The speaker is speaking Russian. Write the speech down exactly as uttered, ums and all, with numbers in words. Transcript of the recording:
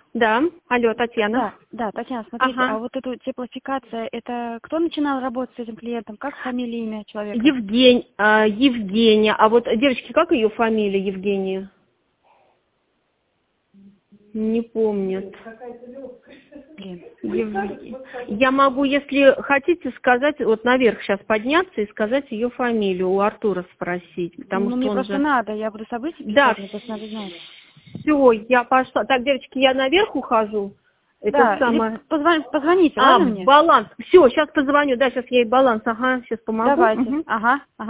Да, алло, Татьяна. Да, да, Татьяна, смотрите, Ага. а вот эту теплофикация, это кто начинал работать с этим клиентом? Как фамилия, имя человека? Евгень, а, Евгения. А вот, девочки, как ее фамилия, Евгения? Не помнят. Блин. Ев- Я могу, если хотите, сказать, вот наверх сейчас подняться и сказать ее фамилию, у Артура спросить, потому Ну, что мне он просто же... надо, я буду события Да, писать, мне просто надо знать. все, я пошла. Так, девочки, я наверх ухожу. Это Да, или самое... позвон- позвоните, А, ладно мне? баланс. Все, сейчас позвоню. Да, сейчас я ей баланс. Ага, сейчас помогу. Давайте. Мгм. Ага, ага.